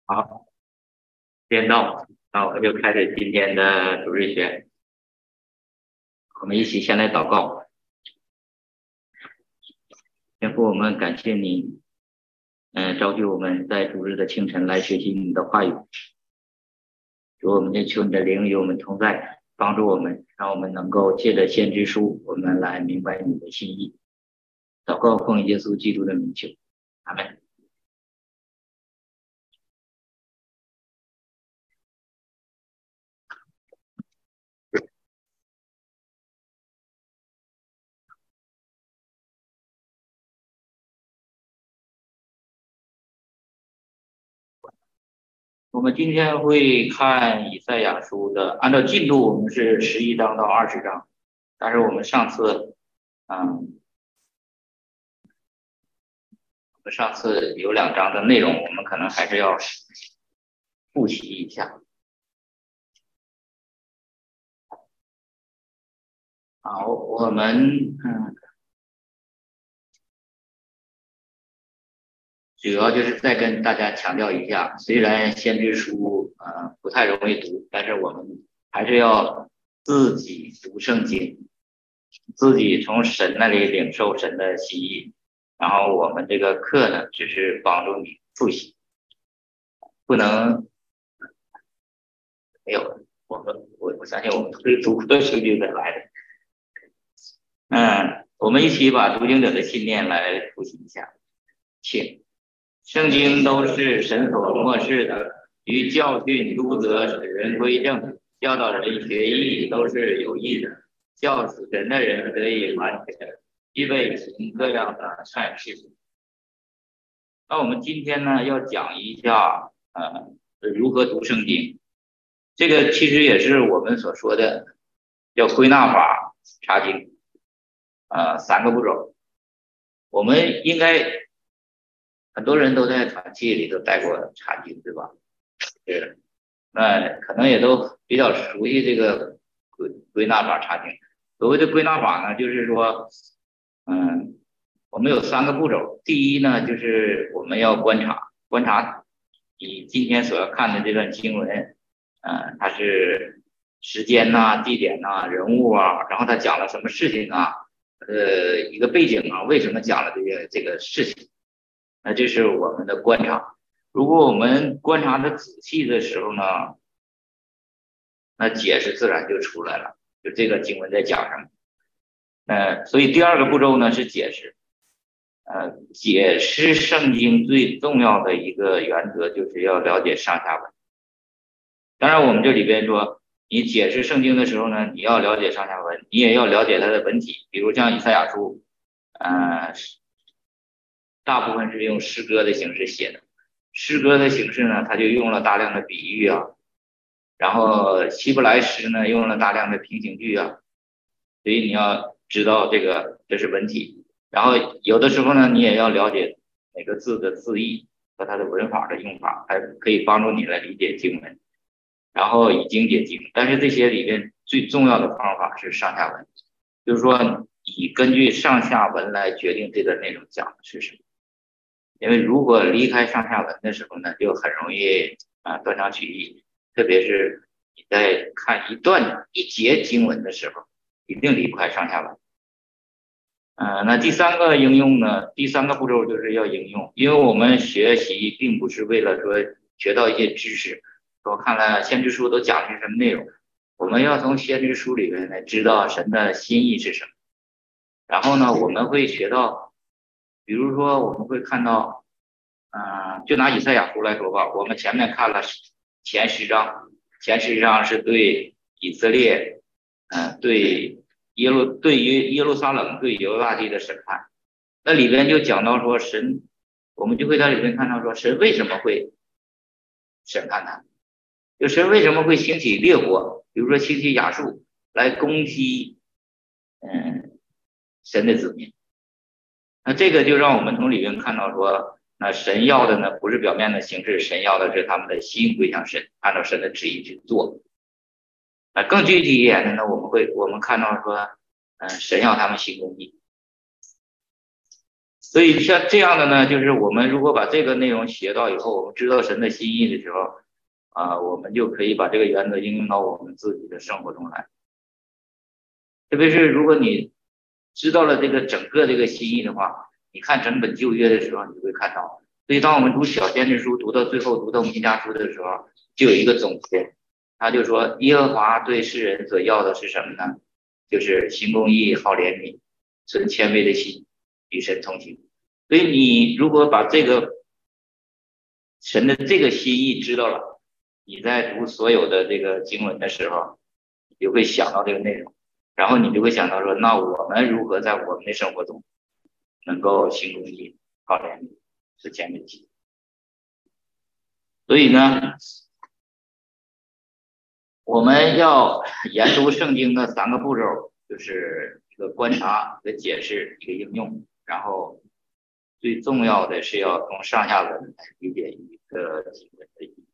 好，时间到，那我们就开始今天的主日学。我们一起先来祷告。天父，我们感谢你，召集我们在主日的清晨来学习你的话语。主，我们就求你的灵与我们同在，帮助我们，让我们能够借着先知书，我们来明白你的心意。祷告奉耶稣基督的名求，阿们。我们今天会看以赛亚书的，按照进度我们是11章到20章，但是我们上次有2章的内容，我们可能还是要复习一下。好，我们主要就是再跟大家强调一下，虽然先知书不太容易读，但是我们还是要自己读圣经，自己从神那里领受神的心意，然后我们这个课呢，只是帮助你复习，不能没有我相信我们会读过圣经的来的。我们一起把读经者的信念来复习一下，请。圣经都是神所默示的，于教训、督责、使人归正、教导人学艺，都是有益的，叫死神的人得以完全，预备行各样的善事。那我们今天呢，要讲一下如何读圣经。这个其实也是我们所说的叫归纳法查经，3个步骤。我们应该很多人都在团契里都带过查经，对吧？是，那可能也都比较熟悉这个归纳法查经。所谓的归纳法呢，就是说，我们有3个步骤。第一呢，就是我们要观察你今天所要看的这段经文，它是时间呐、地点呐、人物啊，然后它讲了什么事情啊，一个背景啊，为什么讲了这个事情。那这是我们的观察。如果我们观察的仔细的时候呢，那解释自然就出来了，就这个经文在讲什么。所以第2个步骤呢是解释。解释圣经最重要的一个原则就是要了解上下文。当然我们这里边说，你解释圣经的时候呢，你要了解上下文，你也要了解它的文体。比如像以赛亚书，大部分是用诗歌的形式写的，诗歌的形式呢，它就用了大量的比喻啊，然后希伯来诗呢用了大量的平行句啊，所以你要知道这是文体。然后有的时候呢，你也要了解每个字的字义和它的文法的用法，还可以帮助你来理解经文，然后以经解经。但是这些里面最重要的方法是上下文，就是说你根据上下文来决定这个内容讲的是什么。因为如果离开上下文的时候呢，就很容易断章取义，特别是你在看一节经文的时候，一定离不开上下文。那第3个应用呢，第3个步骤就是要应用，因为我们学习并不是为了说学到一些知识，说看了先知书都讲的是什么内容，我们要从先知书里面来知道神的心意是什么。然后呢，我们会学到，比如说我们会看到，就拿以赛亚书来说吧，我们前面看了前10章，前10章是对以色列，对于耶路撒冷对犹大地的审判，那里边就讲到说神，我们就会在里边看到说神为什么会审判他，就神为什么会兴起列国，比如说兴起亚述来攻击神的子民。那这个就让我们从里面看到说，那神要的呢不是表面的形式，神要的是他们的心归向神，按照神的旨意去做。更具体一点的呢，我们看到说，神要他们行公义。 所以像这样的呢，就是我们如果把这个内容学到以后，我们知道神的心意的时候，我们就可以把这个原则应用到我们自己的生活中来。特别是如果你知道了这个整个这个心意的话，你看整本旧约的时候，你就会看到。所以当我们读小先知书读到最后，读到弥迦书的时候，就有一个总结，他就说耶和华对世人所要的是什么呢？就是行公义、好怜悯、存谦卑的心，与神同行。所以你如果把这个神的这个心意知道了，你在读所有的这个经文的时候，你就会想到这个内容，然后你就会想到说，那我们如何在我们的生活中能够行公义、好怜悯、存谦卑的心。所以呢，我们要研读圣经的3个步骤，就是一个观察、一个解释、一个应用，然后最重要的是要从上下文来理解一个经文的意义。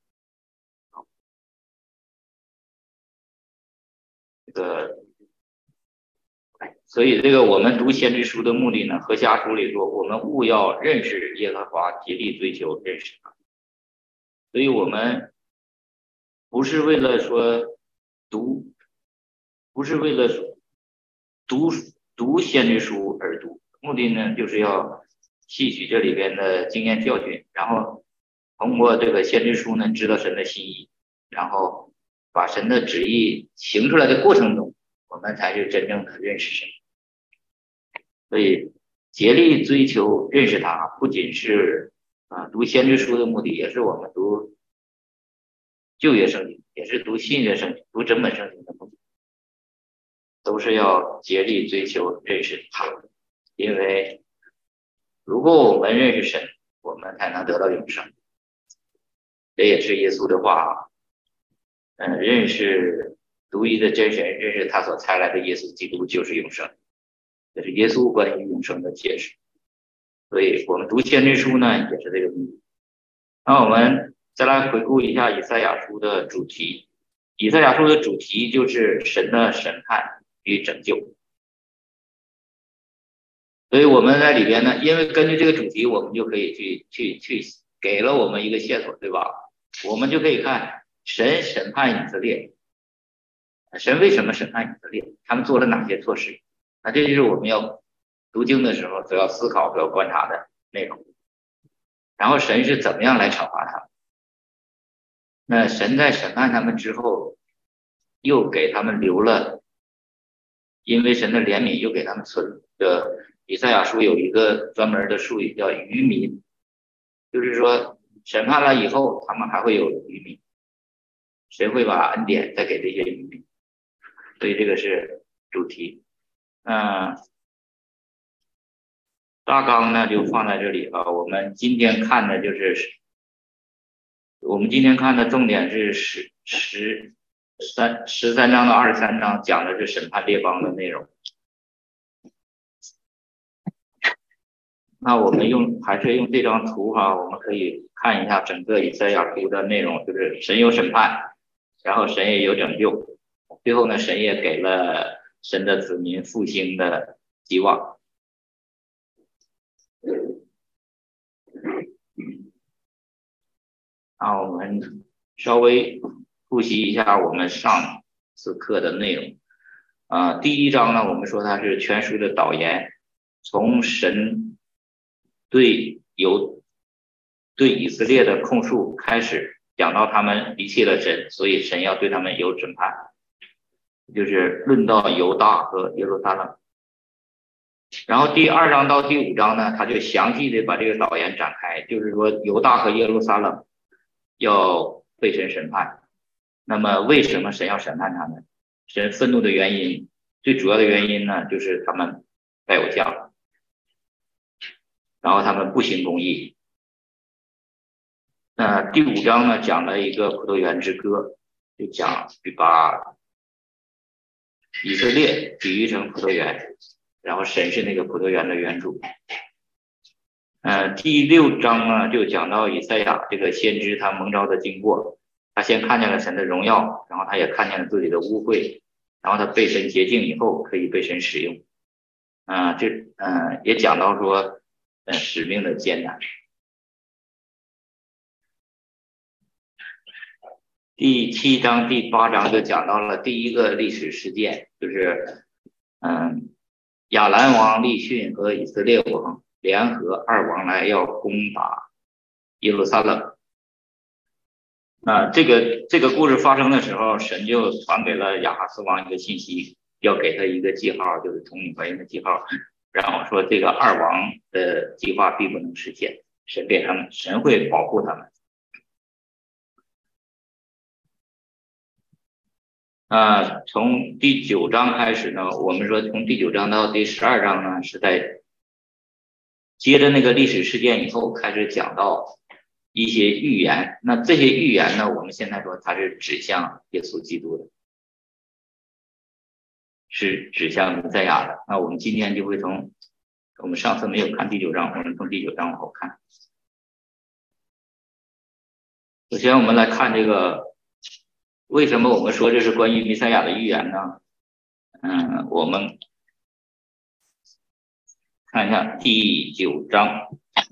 所以这个我们读先知书的目的呢，何西阿书里说，我们务要认识耶和华，竭力追求认识他。所以我们不是为了说不是为了读先知书而读，目的呢就是要吸取这里边的经验教训，然后通过这个先知书呢知道神的心意，然后把神的旨意行出来的过程中，我们才是真正的认识神。所以竭力追求认识他，不仅是读先知书的目的，也是我们读旧约圣经，也是读新约圣经，读整本圣经的目的，都是要竭力追求认识他。因为如果我们认识神，我们才能得到永生。这也是耶稣的话，认识独一的真神，认识他所差来的耶稣基督就是永生。这是耶稣关于永生的解释。所以我们读先知书呢，也是这个目的。那我们再来回顾一下以赛亚书的主题。以赛亚书的主题就是神的审判与拯救。所以我们在里边呢，因为根据这个主题，我们就可以去给了我们一个线索，对吧？我们就可以看神审判以色列，神为什么审判以色列？他们做了哪些错事？那这就是我们要读经的时候所要思考、所要观察的内容。然后神是怎么样来惩罚他们？那神在审判他们之后，又给他们留了，因为神的怜悯，又给他们存的。以赛亚书有一个专门的术语叫余民，就是说审判了以后，他们还会有余民，神会把恩典再给这些余民。所以这个是主题。大纲呢就放在这里了。我们今天看的重点是13章到23章，讲的是审判列邦的内容。那我们还是用这张图我们可以看一下整个以赛亚书的内容，就是神有审判，然后神也有拯救，最后呢，神也给了神的子民复兴的希望。那我们稍微复习一下我们上次课的内容。第1章呢，我们说它是全书的导言，从神对以色列的控诉开始，讲到他们离弃了神，所以神要对他们有审判，就是论到犹大和耶路撒冷。然后第2章到第5章呢，他就详细的把这个导言展开，就是说犹大和耶路撒冷要被神审判。那么为什么神要审判他们？神愤怒的原因，最主要的原因呢，就是他们拜偶像，然后他们不行公义。第5章呢，讲了一个葡萄园之歌，就把以色列比喻成葡萄园，然后神是那个葡萄园的园主。第6章呢，就讲到以赛亚这个先知他蒙召的经过，他先看见了神的荣耀，然后他也看见了自己的污秽，然后他被神洁净以后可以被神使用。也讲到说使命的艰难。第7章、第8章就讲到了第一个历史事件，就是亚兰王利逊和以色列王联合二王来要攻打耶路撒冷。这个故事发生的时候，神就传给了亚哈斯王一个信息，要给他一个记号，就是统领国的记号，然后说这个二王的计划并不能实现，神会保护他们。从第9章开始呢，我们说从第9章到第12章呢，是在接着那个历史事件以后开始讲到一些预言。那这些预言呢，我们现在说它是指向耶稣基督的，是指向弥赛亚的。那我们今天就会从我们上次没有看第9章，我们从第9章往后看。首先我们来看这个，为什么我们说这是关于弥赛亚的预言呢？我们看一下第9章。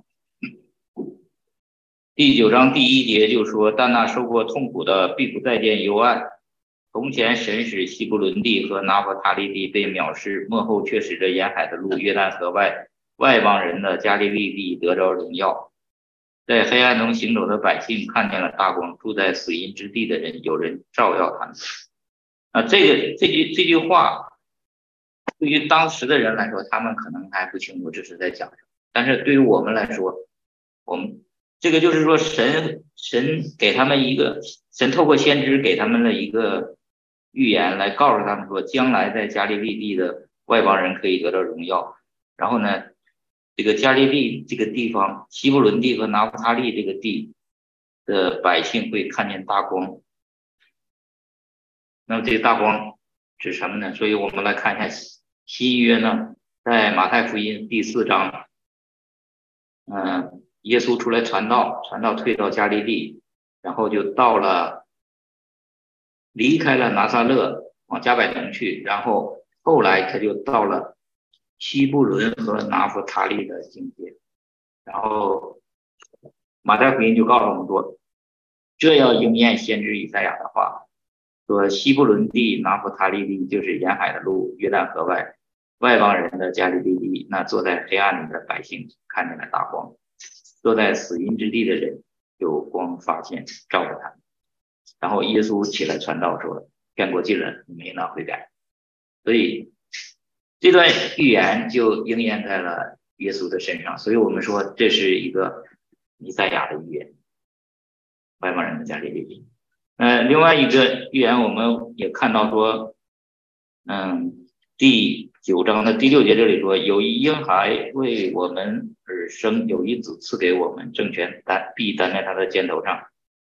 第9章第1节就说，但那受过痛苦的必不再见幽暗。从前神使西布伦地和拿弗他利地被藐视，末后却使这沿海的路约旦河外邦人的加利利地得着荣耀。在黑暗中行走的百姓看见了大光，住在死荫之地的人有人照耀他们。这句话对于当时的人来说，他们可能还不清楚这是在讲什么，但是对于我们来说，我们这个就是说神给他们神透过先知给他们的一个预言，来告诉他们说，将来在加利利地的外邦人可以得到荣耀。然后呢，这个加利利这个地方，西布伦地和拿弗他利这个地的百姓会看见大光。那么这个大光指什么呢？所以我们来看一下新约呢，在马太福音第4章，耶稣出来传道退到加利利，然后就离开了拿撒勒，往加百农去，然后后来他就到了西布伦和拿弗他利的境界。然后马太福音就告诉我们说，这要应验先知以赛亚的话，说西布伦地、拿弗他利地就是沿海的路，约旦河外邦人的加利利地。那坐在黑暗里的百姓看见了大光，坐在死荫之地的人有光发现照着他们。然后耶稣起来传道说，天国近了，你们应当悔改。所以这段预言就应验在了耶稣的身上，所以我们说这是一个弥赛亚的预言，外邦人的加利利地。另外一个预言我们也看到说，第9章的第6节这里说，有一婴孩为我们而生，有一子赐给我们，政权必担在他的肩头上。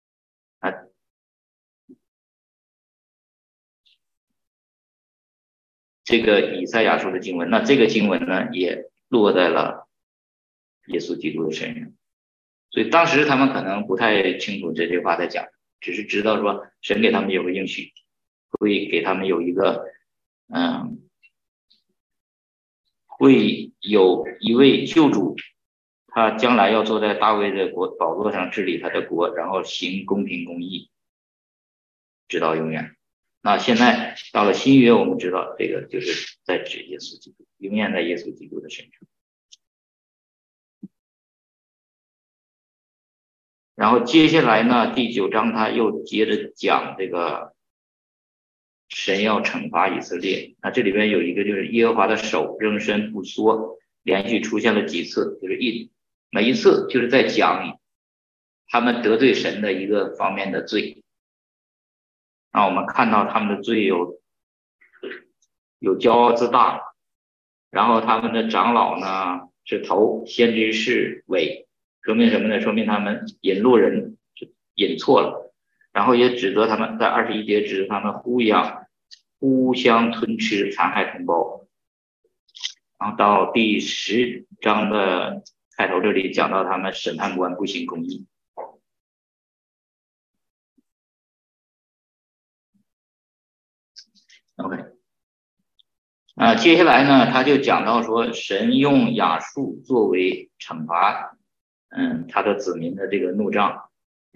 这个以赛亚书的经文，那这个经文呢也落在了耶稣基督的身上。所以当时他们可能不太清楚这句话在讲，只是知道说神给他们有个应许，会给他们有一个会有一位救主，他将来要坐在大卫的宝座上治理他的国，然后行公平公义，直到永远。那现在到了新约，我们知道这个就是在指耶稣基督，应验在耶稣基督的身上。然后接下来呢，第9章他又接着讲这个神要惩罚以色列。那这里边有一个就是耶和华的手仍伸不缩，连续出现了几次，就是每一次就是在讲他们得罪神的一个方面的罪。那我们看到他们的罪有骄傲自大，然后他们的长老呢是头，先知是尾，说明什么呢？说明他们引路人引错了，然后也指责他们，在21节指责他们互相吞吃，残害同胞。然后到第10章的开头这里讲到他们审判官不行公义。OK， 接下来呢，他就讲到说，神用亚述作为惩罚，他的子民的这个怒杖，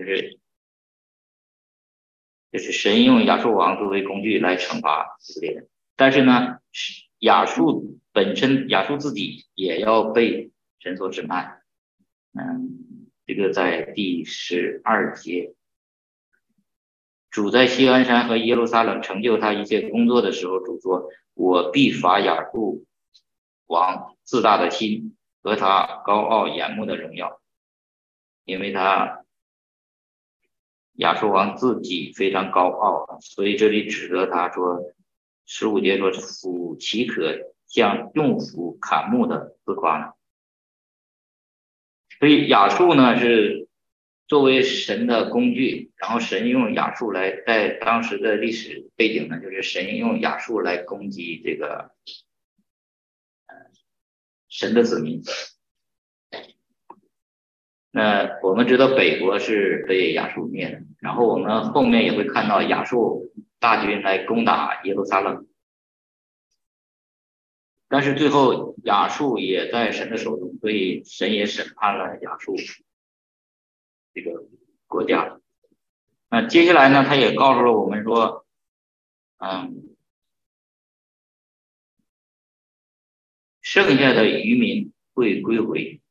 就是神用亚述王作为工具来惩罚以色列人，但是呢，亚述本身，亚述自己也要被神所审判。这个在第12节，主在锡安山和耶路撒冷成就他一切工作的时候，主说：“我必罚亚述王自大的心和他高傲眼目的荣耀，因为亚述王自己非常高傲，所以这里指责他说，15节说斧岂可像用斧砍木的自夸呢？”所以亚述呢是作为神的工具，然后神用亚述来，在当时的历史背景呢，就是神用亚述来攻击这个神的子民。那我们知道北国是被亚述灭的，然后我们后面也会看到亚述大军来攻打耶路撒冷，但是最后亚述也在神的手中，所以神也审判了亚述这个国家。那接下来呢，他也告诉了我们说，剩下的渔民会归回，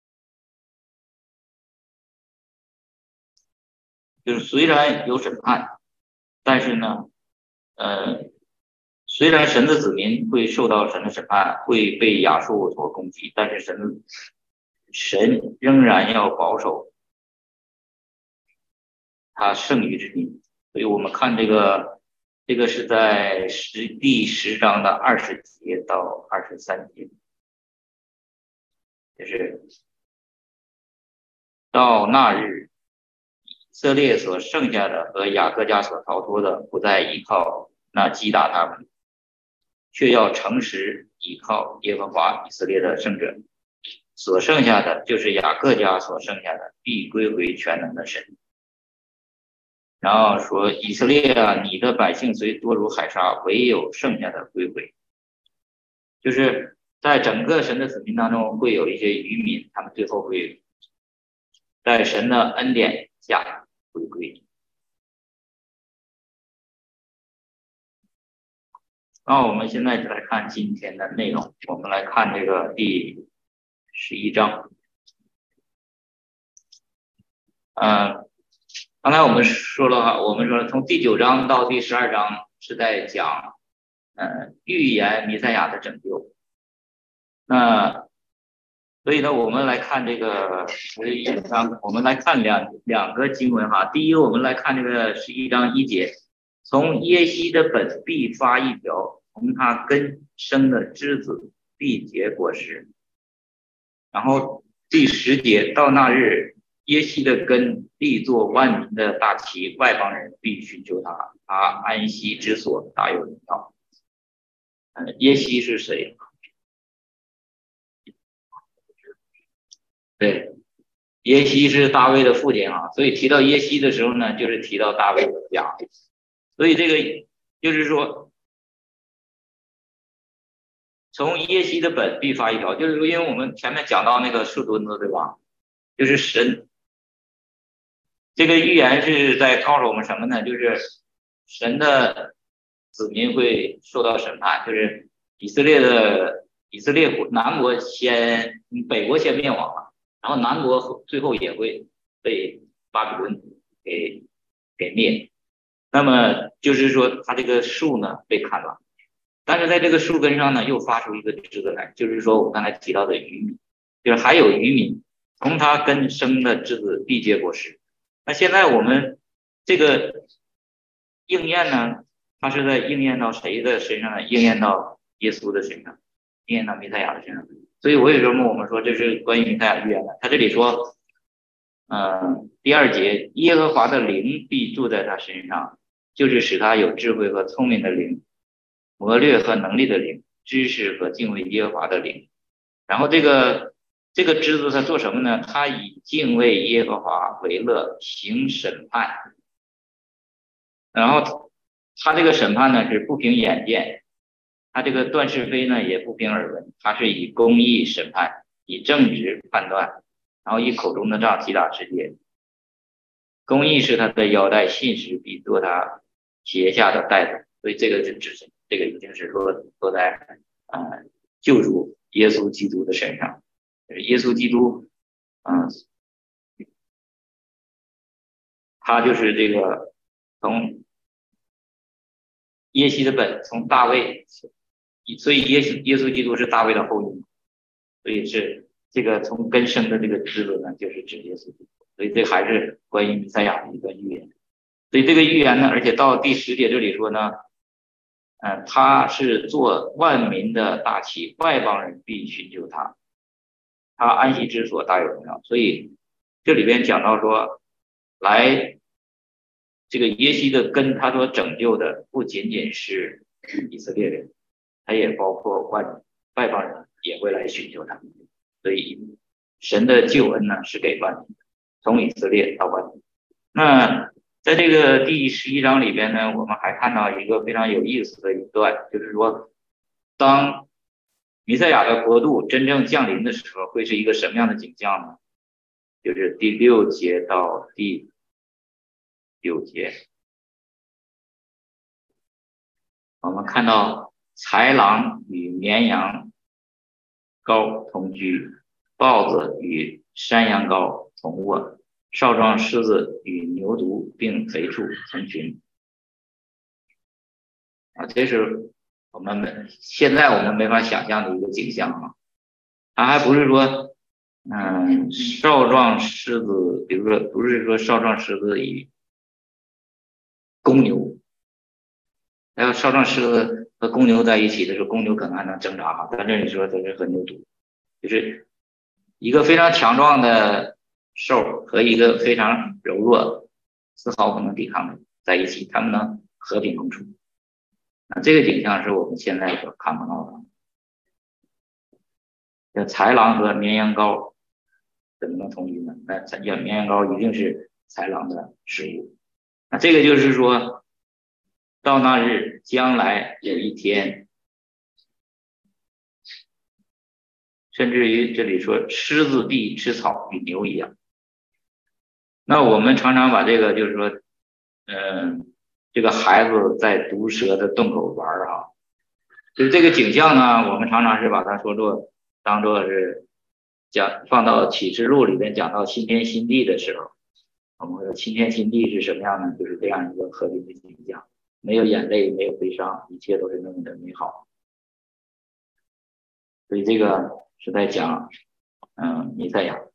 就是虽然有审判，但是呢，虽然神的子民会受到神的审判，会被亚述所攻击，但是神仍然要保守他剩余之民。所以我们看这个是在第10章的20节到23节，就是到那日，以色列所剩下的和雅各家所逃脱的，不再依靠那击打他们，却要诚实依靠耶和华以色列的圣者。所剩下的就是雅各家所剩下的，必归回全能的神。然后说，以色列啊，你的百姓虽多如海沙，唯有剩下的归回。就是在整个神的子民当中，会有一些渔民，他们最后会在神的恩典下回归。那我们现在就来看今天的内容，我们来看这个第11章。刚才我们说了，从第9章到第12章是在讲预言弥赛亚的拯救。那所以呢，我们来看这个11章，我们来看两个经文哈。第一，我们来看这个11章1节，从耶西的本必发一条，从他根生的枝子必结果实。然后第10节，到那日，耶西的根必作万民的大旗，外邦人必寻求他，他安息之所大有荣耀。耶西是谁？对，耶西是大卫的父亲啊，所以提到耶西的时候呢，就是提到大卫的家。所以这个就是说，从耶西的本必发一条，就是说，因为我们前面讲到那个树墩子，对吧？就是神这个预言是在告诉我们什么呢？就是神的子民会受到审判，就是以色列国南国北国先灭亡了，然后南国最后也会被巴比伦给灭。那么就是说，它这个树呢被砍了，但是在这个树根上呢又发出一个枝子来，就是说我刚才提到的渔民，就是还有渔民从它根生的枝子必结果实。那现在我们这个应验呢，它是在应验到谁的身上呢？应验到耶稣的身上，应验到弥赛亚的身上。所以为什么我们说这是关于弥赛亚预言的？他这里说，第2节，耶和华的灵必住在他身上，就是使他有智慧和聪明的灵，谋略和能力的灵，知识和敬畏耶和华的灵。然后这个枝子他做什么呢？他以敬畏耶和华为乐，行审判。然后他这个审判呢是不凭眼见， 他这个断是非呢也不凭耳闻，他是以公义审判，以正直判断，然后以口中的杖击打世界。公义是他的腰带，信实必做他鞋下的带子。所以这个就指这个已经是落在救主耶稣基督的身上。就是耶稣基督他就是这个从耶西的本，从大卫，所以耶稣基督是大卫的后裔，所以是这个从根生的这个支子呢，就是指耶稣基督。所以这还是关于弥赛亚的一个预言。所以这个预言呢，而且到第10节这里说呢，他是做万民的大旗，外邦人必寻求他，他安息之所大有荣耀。所以这里边讲到说，来这个耶西的根，他所拯救的不仅仅是以色列人，他也包括外邦人也会来寻求他。所以神的救恩呢是给万民的，从以色列到万民。那在这个第11章里边呢，我们还看到一个非常有意思的一段，就是说当弥赛亚的国度真正降临的时候，会是一个什么样的景象呢？就是第6节到第9节，我们看到豺狼与绵羊羔同居，豹子与山羊羔同卧，少壮狮子与牛犊并肥畜成群。这是现在我们没法想象的一个景象啊。它还不是说少壮狮子，比如说不是说少壮狮子与公牛，还有少壮狮子和公牛在一起的时候，公牛可能还能挣扎哈，但这里说它是和牛犊，就是一个非常强壮的兽和一个非常柔弱、丝毫不能抵抗的在一起，它们能和平共处。这个景象是我们现在所看不到的。豺狼和绵羊羔怎么能同居呢？那绵羊羔一定是豺狼的食物。那这个就是说，到那日将来有一天，甚至于这里说狮子必吃草与牛一样。那我们常常把这个就是说这个孩子在毒蛇的洞口玩啊，就是这个景象呢，我们常常是把它当作是放到启示录里面讲到新天新地的时候，我们说新天新地是什么样呢？就是这样一个和平的景象，没有眼泪，没有悲伤，一切都是那么的美好。所以这个是在讲弥赛亚。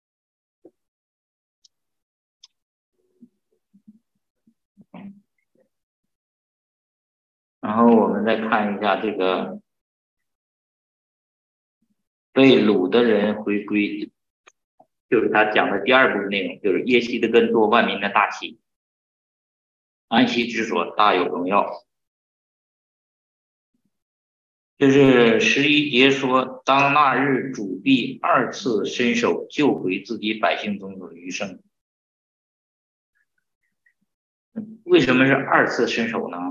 然后我们再看一下这个被掳的人回归，就是他讲的第2部内容，就是耶西的根做万民的大旗，安息之所大有荣耀。就是11节说，当那日主必2次伸手救回自己百姓中的余生。为什么是2次伸手呢？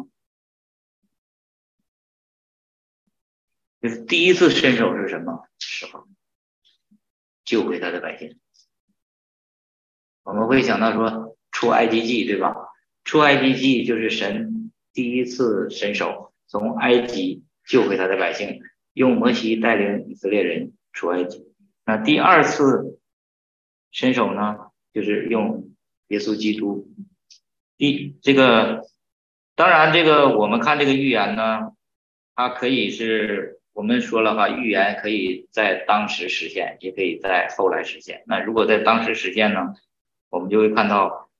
就是第一次伸手是什么时候？救回他的百姓。我们会想到说出埃及记，对吧？出埃及记就是神第一次伸手从埃及救回他的百姓，用摩西带领以色列人出埃及。那第2次伸手呢，就是用耶稣基督。当然这个我们看这个预言呢，它可以是我们说了预言可以在当时实现，也可以在后来实现。那如果在当时实现呢，我们就会看到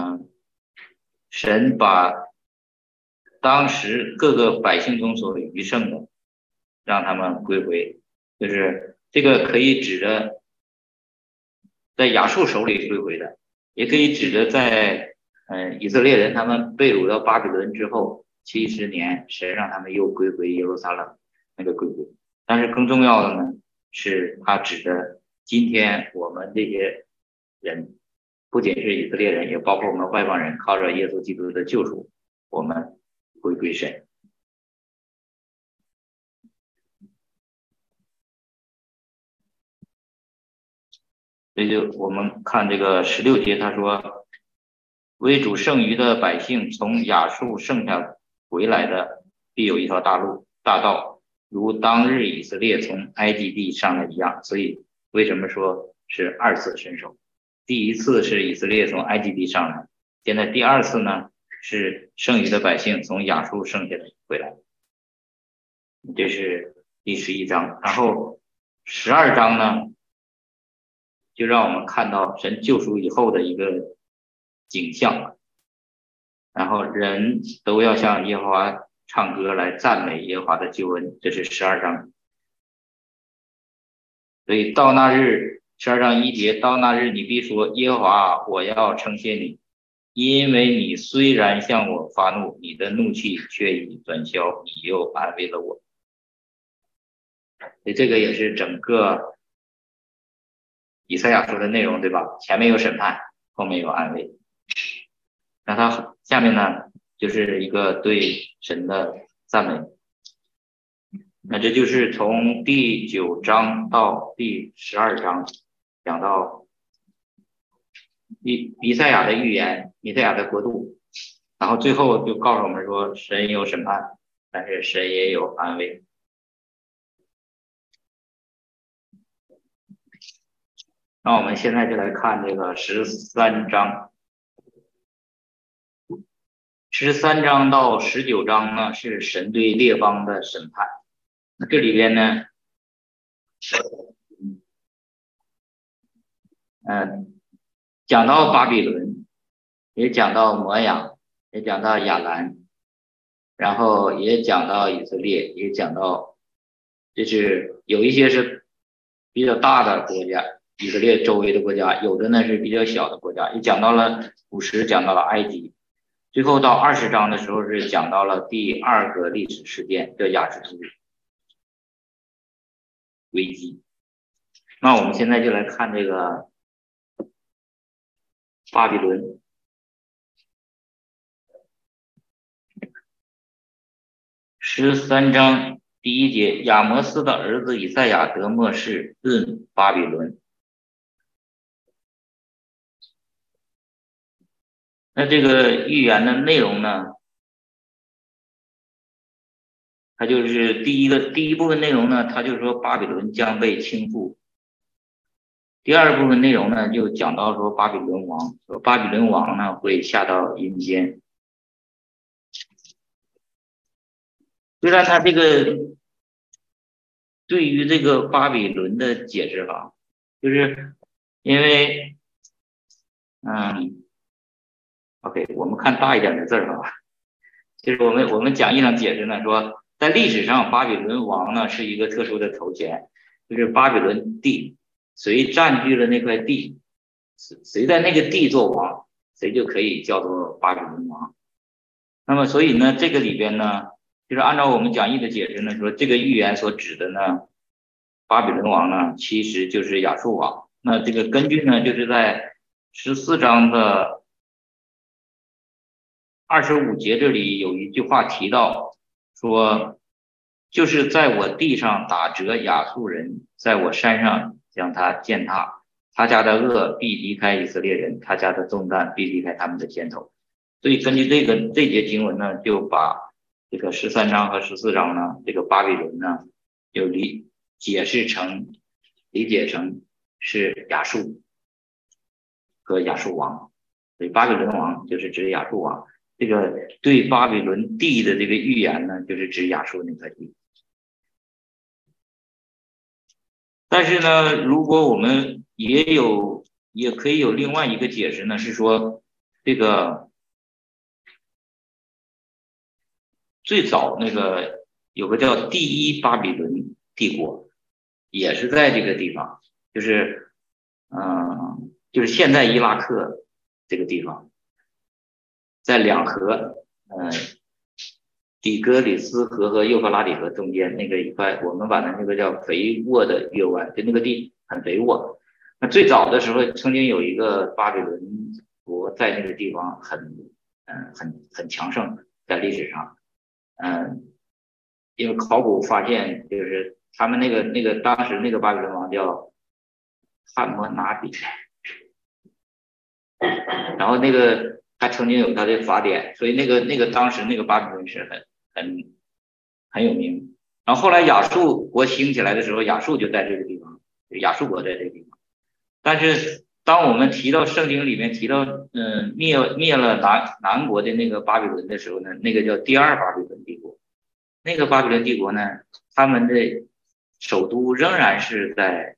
神把当时各个百姓中所余剩的让他们归回，就是这个可以指着在亚述手里归回的，也可以指着在以色列人他们被掳到巴比伦之后70年，神让他们又归回耶路撒冷那个归回。但是更重要的呢，是他指着今天我们这些人，不仅是以色列人，也包括我们外邦人，靠着耶稣基督的救赎，我们回归神。 所以就我们看这个16节，他说为主剩余的百姓从亚述剩下回来的，必有一条大道，如当日以色列从埃及地上来一样。所以为什么说是二次伸手？第一次是以色列从埃及地上来，现在第二次呢是剩余的百姓从亚述剩下的回来。这是第11章。然后12章呢，就让我们看到神救赎以后的一个景象，然后人都要向耶和华唱歌来赞美耶和华的救恩，这是12章。所以到那日，12章1节，到那日你必说，耶和华，我要称谢你，因为你虽然向我发怒，你的怒气却已转消，你又安慰了我。所以这个也是整个以赛亚书的内容，对吧？前面有审判，后面有安慰。那它下面呢，就是一个对神的赞美。那这就是从第9章到第12章讲到以赛亚的预言，以赛亚的国度，然后最后就告诉我们说，神有审判，但是神也有安慰。那我们现在就来看这个13章。13章到19章呢，是神对列邦的审判。那这里边呢，讲到巴比伦，也讲到摩亚，也讲到亚兰，然后也讲到以色列，也讲到，就是有一些是比较大的国家，以色列周围的国家，有的呢是比较小的国家，也讲到了古时，讲到了埃及。最后到20章的时候是讲到了第2个历史事件，叫亚述危机。那我们现在就来看这个巴比伦。13章第1节，亚摩斯的儿子以赛亚得默示论巴比伦。那这个预言的内容呢，它就是第一部分内容呢，它就是说巴比伦将被倾覆。第二部分内容呢，就讲到说巴比伦王，说巴比伦王呢会下到阴间。虽然他这个对于这个巴比伦的解释哈，就是因为OK， 我们看大一点的字哈，就是我们讲义上解释呢，说在历史上巴比伦王呢是一个特殊的头衔，就是巴比伦地，谁占据了那块地，谁在那个地做王，谁就可以叫做巴比伦王。那么所以呢，这个里边呢，就是按照我们讲义的解释呢，说这个预言所指的呢，巴比伦王呢其实就是亚述王。那这个根据呢，就是在14章的25节这里有一句话提到说，就是在我地上打折亚述人，在我山上将他践踏，他家的恶必离开以色列人，他家的重担必离开他们的肩头。所以根据这节经文呢，就把这个13章和14章呢，这个巴比伦呢，就理解成是亚述和亚述王，所以巴比伦王就是指亚述王。这个对巴比伦地的这个预言呢，就是指亚述那块地。但是呢，如果我们也可以有另外一个解释呢，是说这个最早那个有个叫第一巴比伦帝国，也是在这个地方，就是现在伊拉克这个地方。在两河，底格里斯河和幼发拉底河中间那个一块，我们把它那个叫肥沃的月湾，就那个地很肥沃。那最早的时候，曾经有一个巴比伦国在那个地方很强盛，在历史上，因为考古发现就是他们那个当时那个巴比伦王叫汉谟拿比，然后那个他曾经有他的法典，所以那个当时那个巴比伦是很有名。然后后来亚述国兴起来的时候，亚述就在这个地方，亚述国在这个地方。但是当我们提到圣经里面提到灭了南国的那个巴比伦的时候呢，那个叫第二巴比伦帝国。那个巴比伦帝国呢，他们的首都仍然是在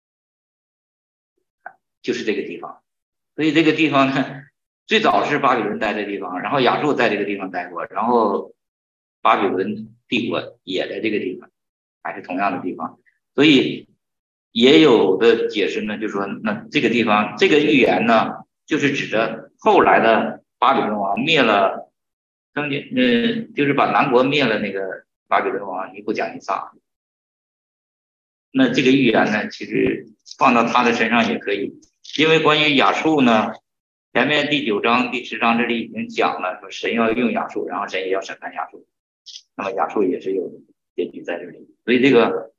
就是这个地方，所以这个地方呢，最早是巴比伦待的地方，然后亚述在这个地方待过，然后巴比伦帝国也在这个地方，还是同样的地方，所以也有的解释呢，就说那这个地方这个预言呢，就是指着后来的巴比伦王灭了就是把南国灭了那个巴比伦王尼布甲尼撒。那这个预言呢，其实放到他的身上也可以，因为关于亚述呢，前面第9章、第10章这里已经讲了，说神要用亚述，然后神也要审判亚述，那么亚述也是有结局在这里，所以这个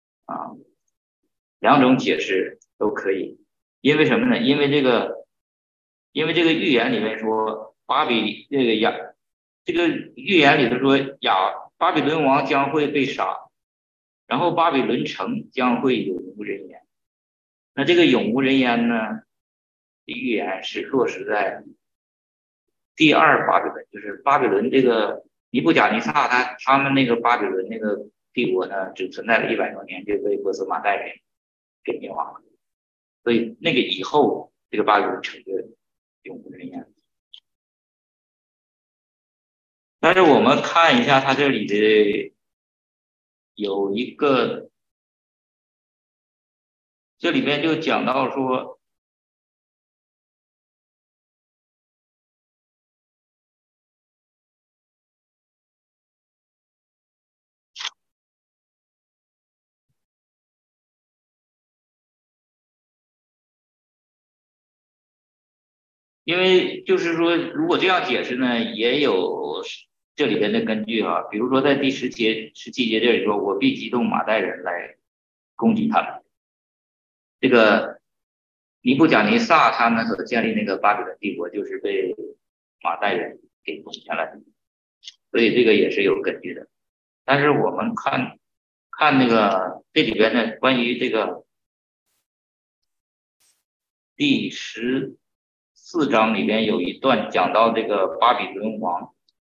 两种解释都可以，因为什么呢？因为这个预言里面说这个预言里头说巴比伦王将会被杀。然后巴比伦城将会永无人烟，那这个永无人烟呢？预言是落实在第二巴比伦，就是巴比伦这个尼布甲尼撒他们那个巴比伦那个帝国呢，只存在了100多年就被波斯马代人给灭亡了，所以那个以后这个巴比伦城就永无人烟。但是我们看一下它这里的。有一个，这里边就讲到说，因为就是说，如果这样解释呢，也有这里边的根据啊。比如说在第17节这里说，我必激动马代人来攻击他们。这个尼布甲尼撒他们所建立那个巴比伦帝国，就是被马代人给攻下来的，所以这个也是有根据的。但是我们看那个这里边呢，关于这个第14章里边有一段讲到这个巴比伦王，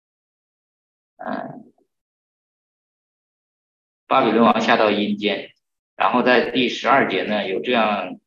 巴比伦王下到阴间，然后在第12节呢有这样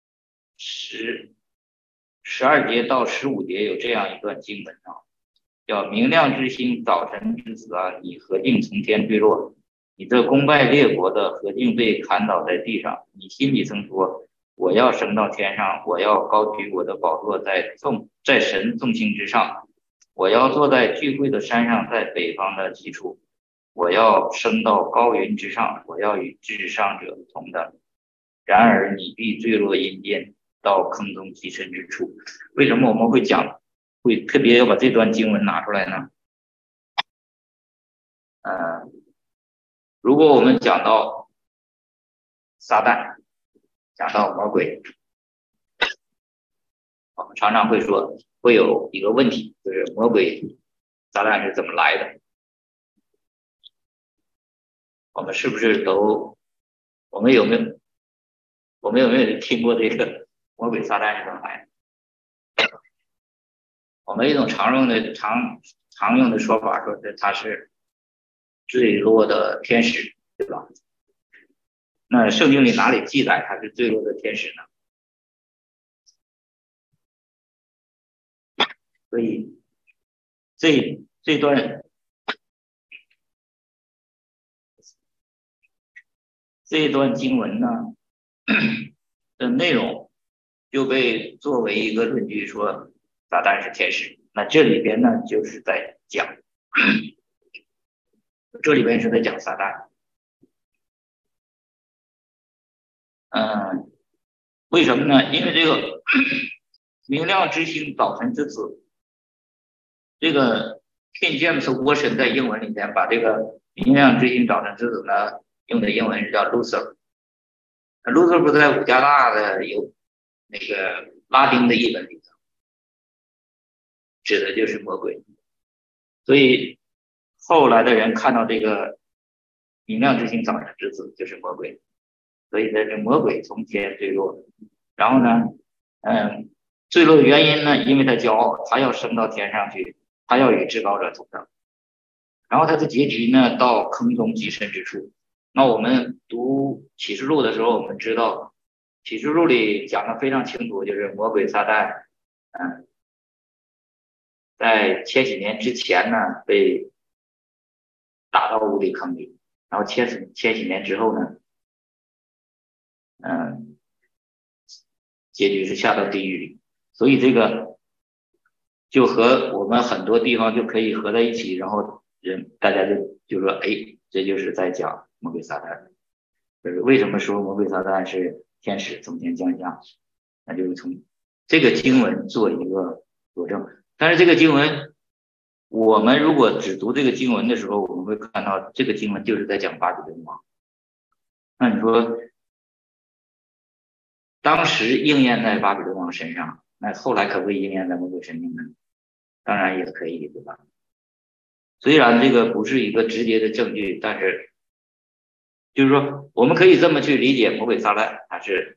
12节到15节有这样一段经文啊，叫明亮之星，早晨之子啊，你何竟从天坠落？你这攻败列国的何竟被砍倒在地上？你心里曾说，我要升到天上，我要高举我的宝座在神众星之上，我要坐在聚会的山上，在北方的极处，我要升到高云之上，我要与至上者同等。然而你必坠落阴间，到坑中极深之处。为什么我们会特别要把这段经文拿出来呢？如果我们讲到撒旦，讲到魔鬼，我们常常会说会有一个问题，就是魔鬼撒旦是怎么来的？我们是不是我们有没有听过这个魔鬼撒旦是怎么来的？我们一种常用的说法说他是坠落的天使，对吧？那圣经里哪里记载他是坠落的天使呢？所以这段经文呢的内容就被作为一个论据说撒旦是天使。那这里边呢就是在讲，这里边是在讲撒旦。为什么呢？因为这个明亮之星，早晨之子，这个 King James Version 在英文里面把这个明亮之星，早晨之子呢用的英文是叫 Lucifer。 路特福在五加大的有那个拉丁的译本里头，指的就是魔鬼。所以后来的人看到这个明亮之星早晨之子就是魔鬼，所以这魔鬼从天坠落，然后呢，坠落的原因呢，因为他骄傲，他要升到天上去，他要与至高者同等。然后他的结局呢，到坑中极深之处。那我们读启示录的时候，我们知道启示录里讲的非常清楚，就是魔鬼撒旦，在千禧年之前呢被打到无底坑里，然后千禧年之后呢，结局是下到地狱里。所以这个就和我们很多地方就可以合在一起，然后大家就说，哎，这就是在讲魔鬼撒旦。就是为什么说魔鬼撒旦是天使从天降下，那就是从这个经文做一个佐证。但是这个经文，我们如果只读这个经文的时候，我们会看到这个经文就是在讲巴比伦王。那你说，当时应验在巴比伦王身上，那后来可不可以应验在魔鬼身上呢？当然也可以，对吧？虽然这个不是一个直接的证据，但是就是说，我们可以这么去理解魔鬼撒旦，他是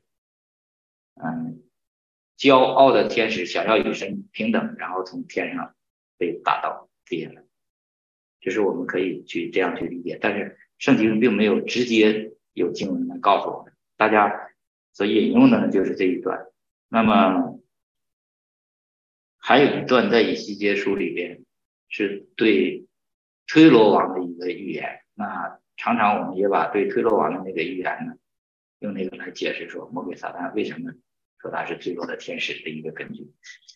骄傲的天使想要与神平等，然后从天上被打到地下来，就是我们可以去这样去理解。但是圣经并没有直接有经文来告诉我们，大家所引用的就是这一段。那么还有一段在以西结书里边是对推罗王的一个预言，那常常我们也把对推罗王的那个预言呢，用那个来解释说魔鬼撒旦为什么说他是最弱的天使的一个根据。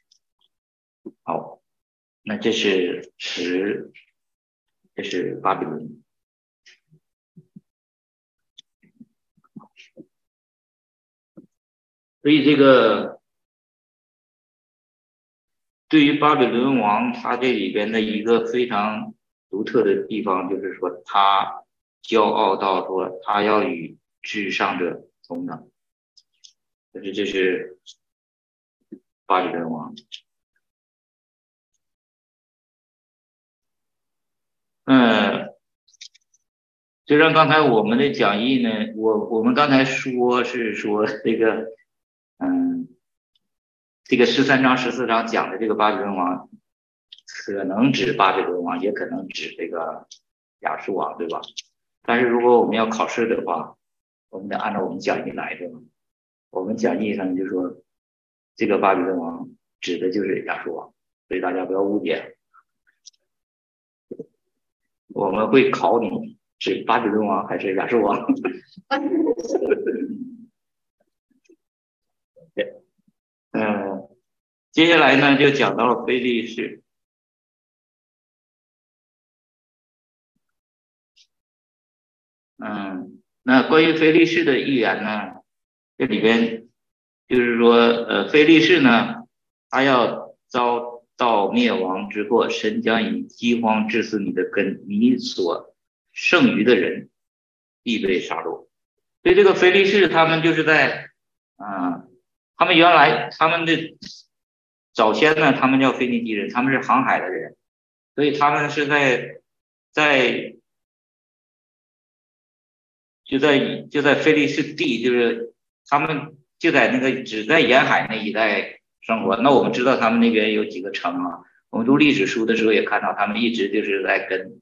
好，那这是巴比伦。所以这个对于巴比伦王，他这里边的一个非常独特的地方，就是说他骄傲到说他要与至上者同等，这是巴比伦王。虽然刚才我们的讲义呢，我们刚才说是说这个，这个13章14章讲的这个巴比伦王，可能指巴比伦王，也可能指这个亚述王，对吧？但是如果我们要考试的话，我们得按照我们讲义来，对吧？我们讲义上就说这个巴比伦王指的就是亚述王，所以大家不要误解。我们会考你是巴比伦王还是亚述王。接下来呢就讲到了非利士。那关于非利士的预言呢，这里边就是说，非利士呢，他要遭到灭亡之祸，神将以饥荒致死你的根，你所剩余的人必被杀戮。所以这个非利士他们就是在，他们原来他们的早先呢，他们叫腓尼基人，他们是航海的人，所以他们是就在菲利士地，就是他们就在那个只在沿海那一带生活。那我们知道他们那边有几个城啊，我们读历史书的时候也看到，他们一直就是在跟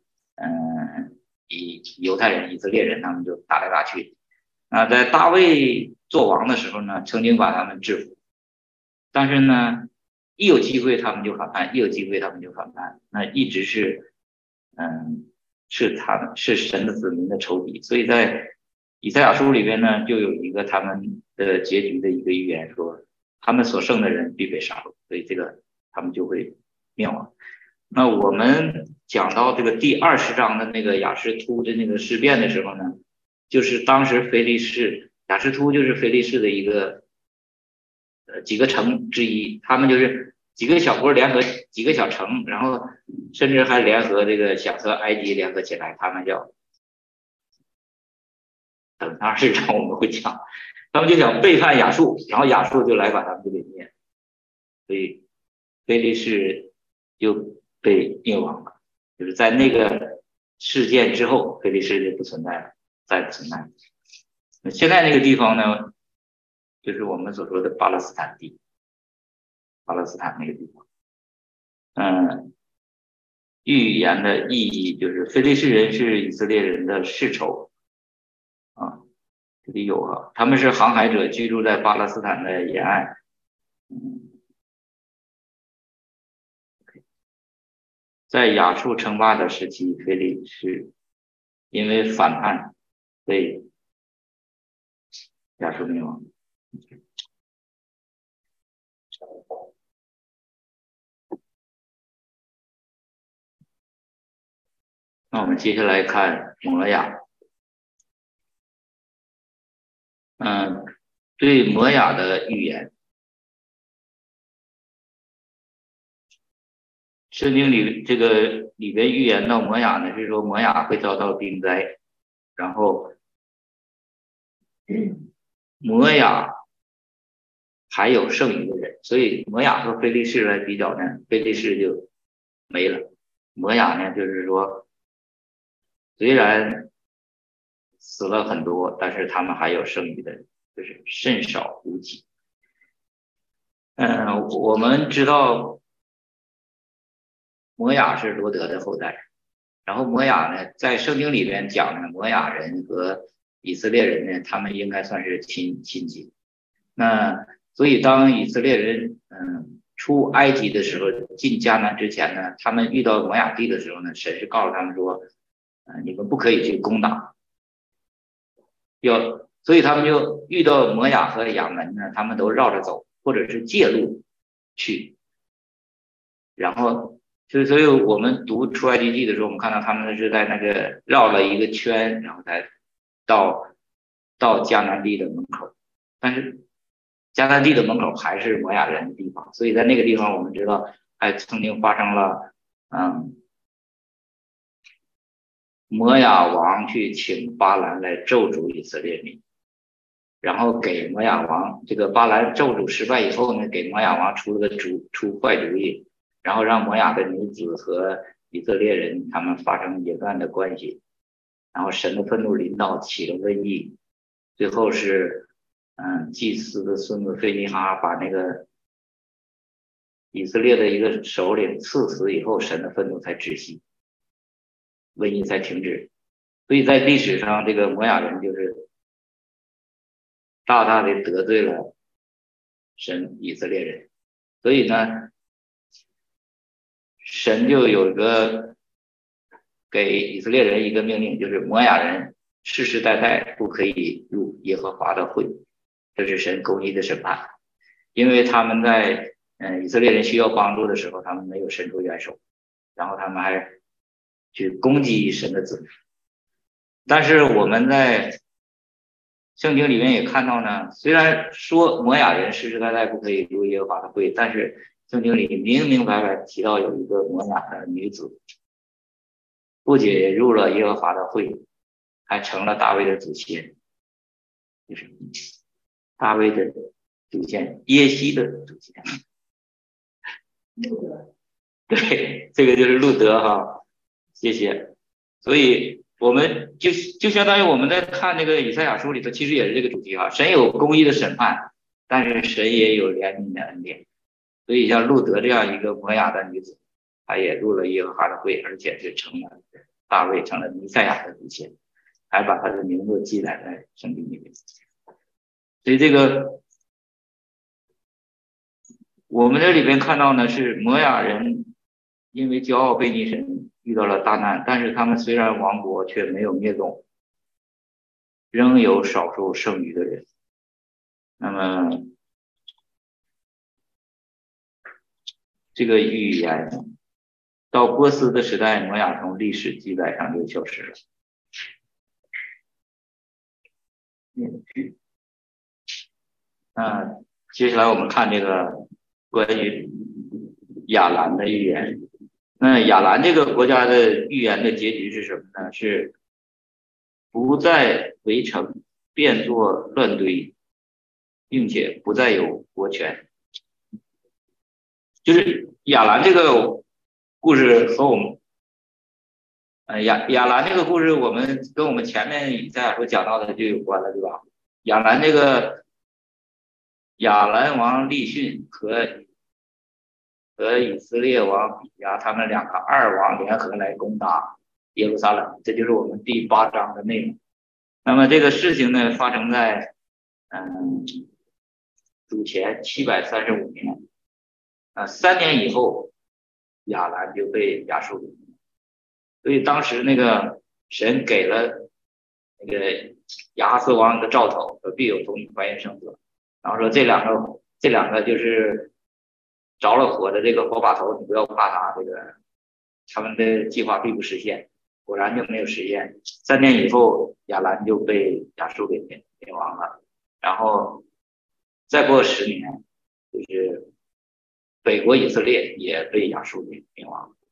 犹太人、以色列人他们就打来打去。在大卫做王的时候呢，曾经把他们制服，但是呢，一有机会他们就反叛，一有机会他们就反叛，那一直是是神的子民的仇敌。所以在以赛亚书里边呢，就有一个他们的结局的一个预言，说他们所剩的人必被杀戮，所以这个他们就会灭亡。那我们讲到这个第20章的那个雅什突的那个事变的时候呢，就是当时菲利士雅什突就是菲利士的一个几个城之一，他们就是几个小国联合几个小城，然后甚至还联合这个想和埃及联合起来，他们叫等20章我们会讲。 他们就想背叛亚述，然后亚述就来把他们就给灭了，所以非利士就被灭亡了。就是在那个事件之后，非利士就不存在了，再不存在。现在那个地方呢，就是我们所说的巴勒斯坦地，巴勒斯坦那个地方。预言的意义就是非利士人是以色列人的世仇啊，这里有啊，他们是航海者，居住在巴勒斯坦的沿岸。在亚述称霸的时期，非利士因为反叛被亚述灭亡。那我们接下来看摩亚。对摩亚的预言，圣经里这个里边预言到摩亚呢，是说摩亚会遭到兵灾，然后摩亚还有剩余的人，所以摩亚和非利士来比较呢，非利士就没了。摩亚呢，就是说虽然死了很多，但是他们还有剩余的人，就是甚少无几。我们知道摩亚是罗德的后代，然后摩亚呢，在圣经里边讲呢，摩亚人和以色列人呢，他们应该算是亲戚。那所以当以色列人出埃及的时候，进迦南之前呢，他们遇到摩亚地的时候呢，神是告诉他们说，你们不可以去攻打，所以他们就遇到摩亚和亚门呢，他们都绕着走，或者是借路去，然后所以我们读出埃及记的时候，我们看到他们是在那个绕了一个圈，然后才到迦南地的门口，但是迦南地的门口还是摩亚人的地方，所以在那个地方我们知道还曾经发生了摩亚王去请巴兰来咒诅以色列民，然后给摩亚王这个巴兰咒诅失败以后呢，给摩亚王出了个出坏主意，然后让摩亚的女子和以色列人他们发生野干的关系，然后神的愤怒临到，起了瘟疫，最后是祭司的孙子费尼哈把那个以色列的一个首领刺死以后，神的愤怒才止息，瘟疫才停止。所以在历史上，这个摩亚人就是大大的得罪了神以色列人，所以呢，神就有一个给以色列人一个命令，就是摩亚人世世代代不可以入耶和华的会，这是神公义的审判，因为他们在以色列人需要帮助的时候，他们没有伸出援手，然后他们还去攻击神的子民。但是我们在圣经里面也看到呢，虽然说摩亚人世世代代不可以入耶和华的会，但是圣经里明明白白提到有一个摩亚的女子，不仅入了耶和华的会，还成了大卫的祖先，就是大卫的祖先耶西的祖先。 路德， 对，这个就是路德哈，谢谢。所以我们就相当于我们在看那个以赛亚书里头，其实也是这个主题哈。神有公义的审判，但是神也有怜悯的恩典。所以像路德这样一个摩亚的女子，她也入了耶和华的会，而且是成了大卫，成了弥赛亚的祖先，还把他的名字记载在圣经里面。所以这个我们这里边看到呢，是摩亚人因为骄傲背逆神，遇到了大难，但是他们虽然亡国，却没有灭种，仍有少数剩余的人。那么这个预言到波斯的时代，摩亚从历史记载上就消失了。接下来我们看这个关于亚兰的预言。那亚兰这个国家的预言的结局是什么呢？是不再围城，变作乱堆， 并且不再有国权。就是亚兰这个故事和我们亚兰这个故事，我们跟我们前面以赛亚所讲到的就有关了，对吧？亚兰这个亚兰王利逊和以色列王比亚他们两个二王联合来攻打耶路撒冷，这就是我们第8章的内容。那么这个事情呢，发生在主前735年，3年以后，亚兰就被亚述给灭。所以当时那个神给了那个亚哈斯王一个兆头，说必有童女怀孕生子，然后说这两个就是着了火的这个火把头，你不要怕他，这个他们的计划并不实现，果然就没有实现。3年以后，亚兰就被亚述给灭亡了，然后再过10年，就是北国以色列也被亚述给灭亡了。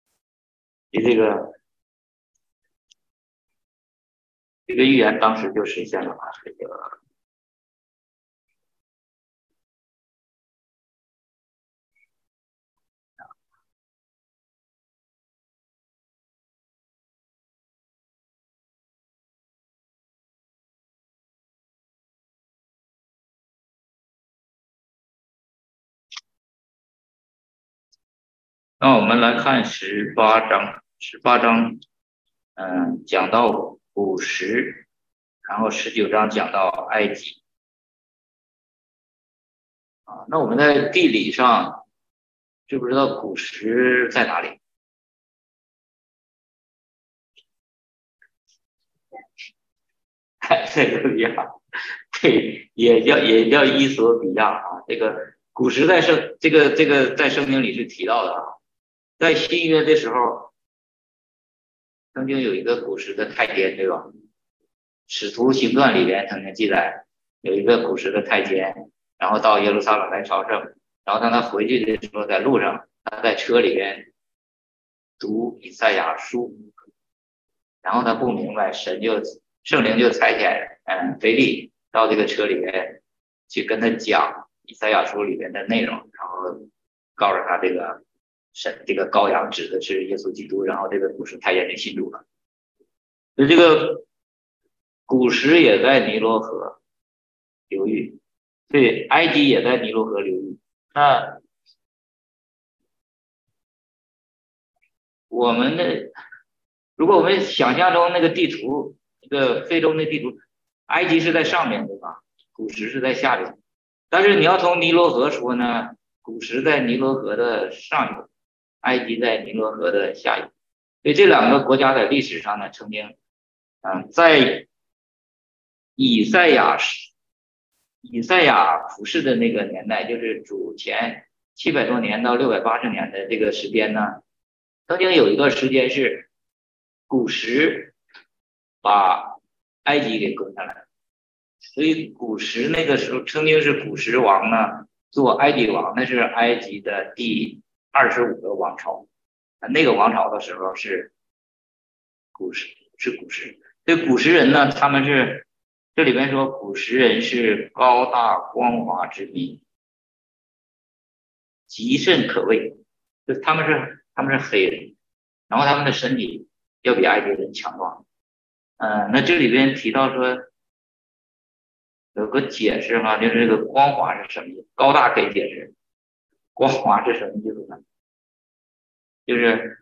这个预言当时就实现了啊，那我们来看18章，讲到古时，然后19章讲到埃及啊。那我们在地理上知不知道古时在哪里？在这里啊，对，也叫伊索比亚啊。这个古时在圣经里是提到的啊，在新约的时候，曾经有一个古时的太监，对吧？使徒行传里边曾经记载，有一个古时的太监，然后到耶路撒冷来朝圣，然后当他回去的时候，在路上，他在车里边读以赛亚书，然后他不明白，圣灵就差遣腓力到这个车里面去跟他讲以赛亚书里面的内容，然后告诉他这个羔羊指的是耶稣基督，然后这个古时太监就信主了。所以这个古时也在尼罗河流域，对，埃及也在尼罗河流域。那如果我们想象中那个地图，这个非洲那地图，埃及是在上面，对吧？古时是在下面。但是你要从尼罗河说呢，古时在尼罗河的上游，埃及在尼罗河的下游。所以这两个国家在历史上呢，曾经，在以赛亚普世的那个年代，就是主前700多年到680年的这个时间呢，曾经有一段时间是古时把埃及给攻下来，所以古时那个时候曾经是古时王呢做埃及王，那是埃及的第25个王朝，那个王朝的时候是古时。对古时人呢，他们是这里边说古时人是高大光滑之民，极甚可畏，就他们是黑人，然后他们的身体要比埃及人强壮。那这里边提到说有个解释哈，就是这个光滑是什么意思？高大可以解释，光滑是什么意思呢？就是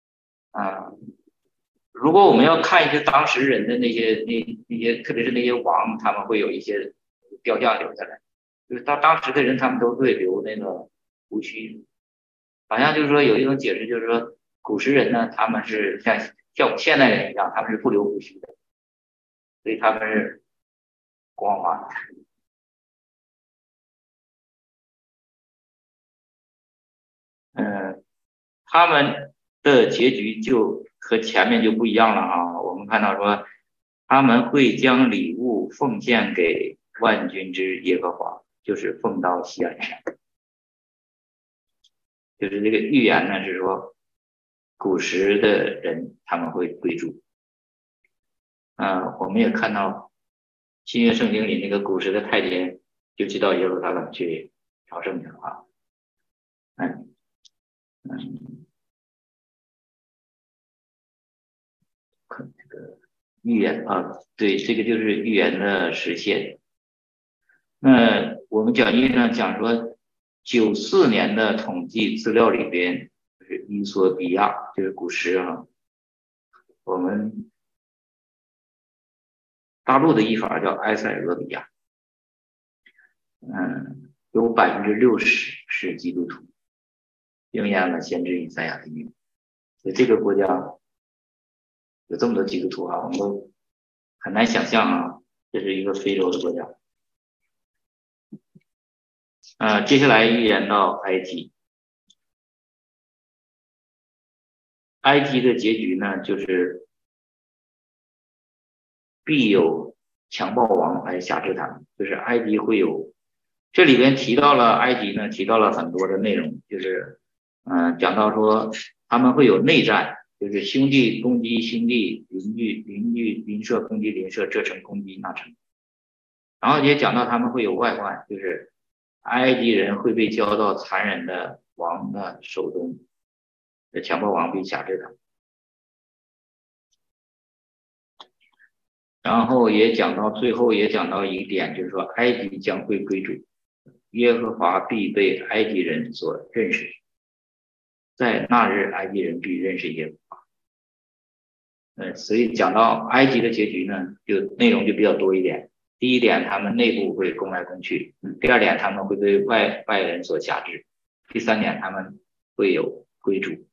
如果我们要看一些当时人的那些，特别是那些王，他们会有一些雕像留下来，就是当时的人他们都会留那个胡须，好像就是说有一种解释，就是说古时人呢，他们是像我们现代人一样，他们是不留胡须的，所以他们是光滑的。他们的结局就和前面就不一样了啊。我们看到说他们会将礼物奉献给万军之耶和华，就是奉到锡安山。就是这个预言呢，是说古时的人他们会归主。我们也看到新约圣经里那个古时的太监就去到耶路撒冷去朝圣去了啊。看这个预言啊，对，这个就是预言的实现。那我们讲义呢讲说94年的统计资料里边，就是伊索比亚，就是古时啊，我们大陆的译法叫埃塞俄比亚，有60%是基督徒，应验了先知以赛亚的预言。所以这个国家有这么多基督徒啊，我们都很难想象啊，这是一个非洲的国家。接下来预言到埃及。埃及的结局呢，就是必有强暴王来辖制他们，就是埃及会有，这里边提到了埃及呢，提到了很多的内容，就是讲到说他们会有内战，就是兄弟攻击兄弟，邻舍攻击邻舍，这城攻击那城，然后也讲到他们会有外患，就是埃及人会被交到残忍的王的手中，强暴王被辖制他们。然后也讲到最后，也讲到一点，就是说埃及将会归主，耶和华必被埃及人所认识，在那日埃及人必认识耶和华。所以讲到埃及的结局呢，就内容就比较多一点。第一点，他们内部会攻来攻去；第二点，他们会被外人所辖制；第三点，他们会有归主。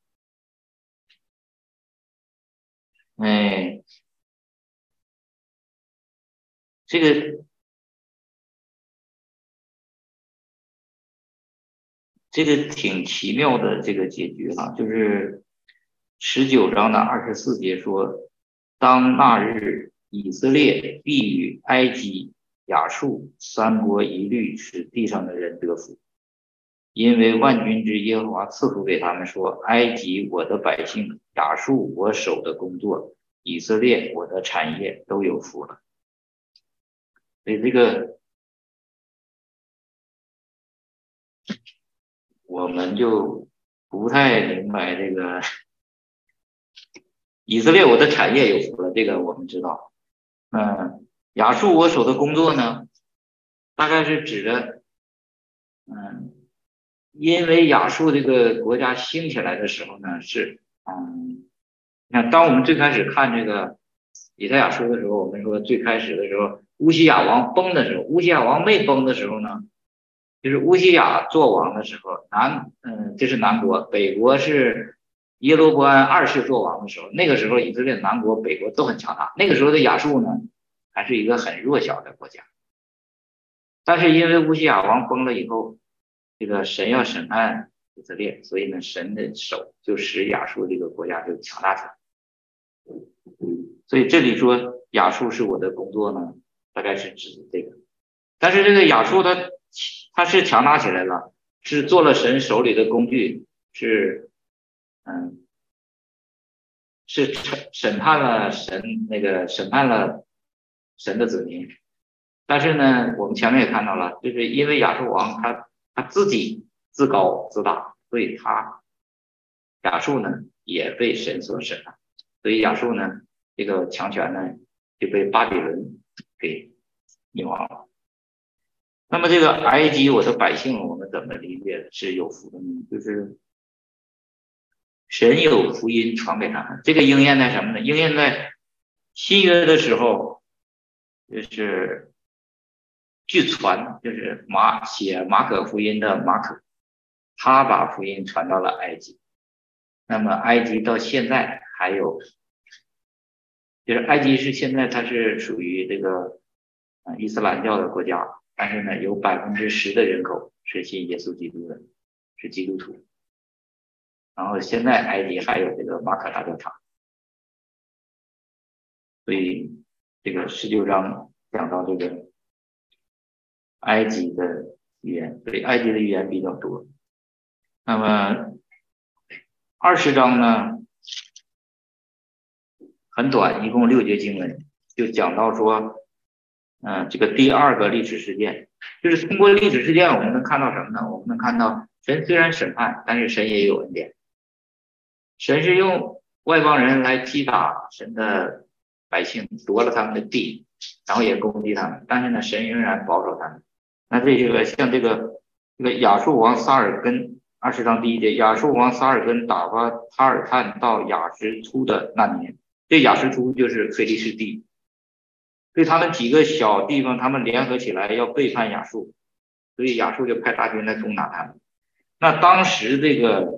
这个挺奇妙的这个结局啊，就是19章的24节说，当那日以色列必与埃及、亚述3国一律使地上的人得福，因为万军之耶和华赐福给他们说，埃及我的百姓，亚述我手的工作，以色列我的产业都有福了。所以这个我们就不太明白这个以色列我的产业有福了，这个我们知道。亚述我手的工作呢，大概是指的，因为亚述这个国家兴起来的时候呢，是，你看，当我们最开始看这个以赛亚书的时候，我们说最开始的时候，乌西雅王崩的时候，乌西雅王没崩的时候呢，就是乌西雅做王的时候，这是南国，北国是耶罗波安2世做王的时候，那个时候以色列南国、北国都很强大，那个时候的亚述呢，还是一个很弱小的国家。但是因为乌西雅王崩了以后，这个神要审判以色列，所以呢，神的手就使亚述这个国家就强大起来。所以这里说亚述是我的工作呢，大概是指这个。但是这个亚述它是强大起来了，是做了神手里的工具，是审判了神的子民。但是呢，我们前面也看到了，就是因为亚述王他自己自高自大，所以亚述呢也被神所审判，所以亚述呢这个强权呢就被巴比伦给灭亡了。那么这个埃及我的百姓，我们怎么理解是有福的呢？就是神有福音传给他们，这个应验在什么呢？应验在新约的时候，就是据传，就是写马可福音的马可，他把福音传到了埃及。那么埃及到现在还有，就是埃及是现在它是属于这个伊斯兰教的国家，但是呢有10%的人口是信耶稣基督的，是基督徒。然后现在埃及还有这个马可大教堂，所以这个19章讲到这个埃及的语言，所以埃及的语言比较多。那么20章呢很短，一共6节经文，就讲到说，这个第2个历史事件， 就是通过历史事件，我们能看到什么呢？我们能看到神虽然审判，但是神也有恩典。神是用外邦人来击打神的百姓，夺了他们的地，然后也攻击他们，但是呢，神仍然保守他们。那这个像这个亚述王撒尔根20章第1节，亚述王撒尔根打发塔尔探到雅什出的那年，这雅什出就是腓利士地，所以他们几个小地方，他们联合起来要背叛亚述，所以亚述就派大军来攻打他们。那当时这个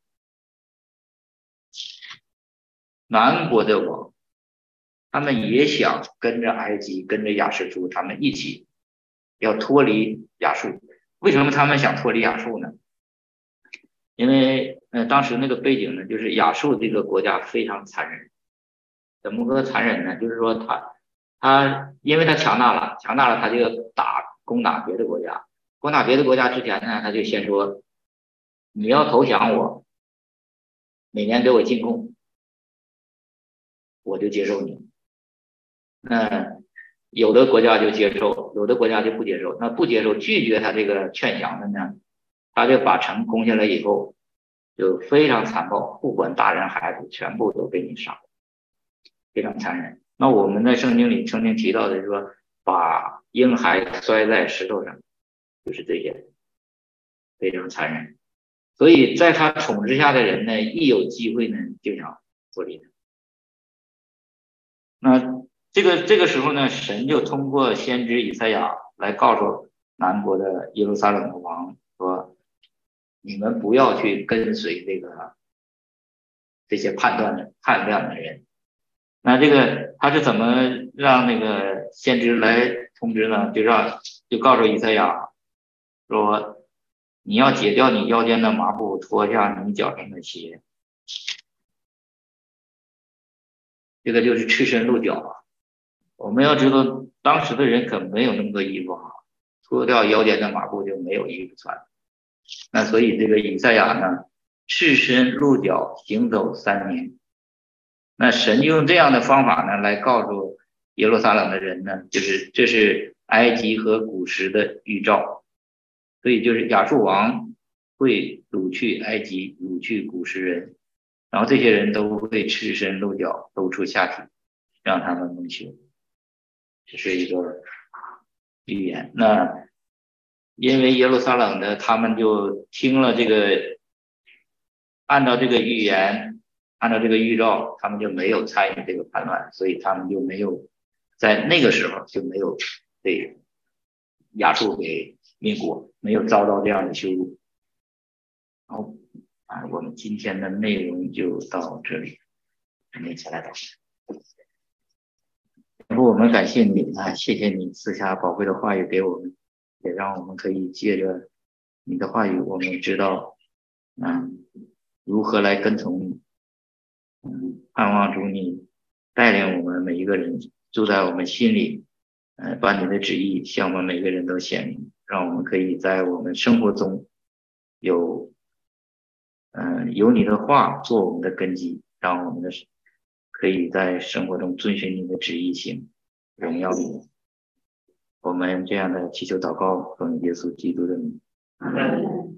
南国的王，他们也想跟着埃及，跟着亚什出，他们一起要脱离亚述。为什么他们想脱离亚述呢？因为当时那个背景呢，就是亚述这个国家非常残忍。怎么个残忍呢？就是说他因为他强大了，他就要攻打别的国家。攻打别的国家之前呢，他就先说你要投降我，每年给我进贡，我就接受你。那有的国家就接受，有的国家就不接受。那不接受拒绝他这个劝降的呢，他就把城攻下来以后就非常残暴，不管大人孩子全部都被你杀，非常残忍。那我们在圣经里曾经提到的说把婴孩摔在石头上，就是这些，非常残忍。所以在他统治下的人呢，一有机会呢就想脱离他。那这个时候呢，神就通过先知以赛亚来告诉南国的耶路撒冷的王说，你们不要去跟随这些叛乱的人。那这个他是怎么让那个先知来通知呢？就告诉以赛亚说，你要解掉你腰间的麻布，脱下你脚上的鞋。这个就是赤身露脚啊。我们要知道当时的人可没有那么多衣服啊，脱掉腰间的麻布就没有衣服穿。那所以这个以赛亚呢，赤身露脚行走3年。那神用这样的方法呢，来告诉耶路撒冷的人呢，就是这是埃及和古时的预兆。所以就是亚述王会掳去埃及，掳去古时人，然后这些人都会赤身露脚，露出下体，让他们蒙羞。这是一个预言。那因为耶路撒冷的他们就听了这个，按照这个预言，按照这个预兆，他们就没有参与这个叛乱，所以他们就没有在那个时候就没有被亚述给灭国，没有遭到这样的羞辱。好我们今天的内容就到这里，我们一起来祷告。然后我们感谢你谢谢你赐下宝贵的话语给我们，也让我们可以借着你的话语，我们知道如何来跟从你，盼望主你带领我们每一个人住在我们心里，把你的旨意向我们每个人都显明，让我们可以在我们生活中有你的话做我们的根基，让我们可以在生活中遵循你的旨意行，荣耀你。我们这样的祈求祷告，奉耶稣基督的名。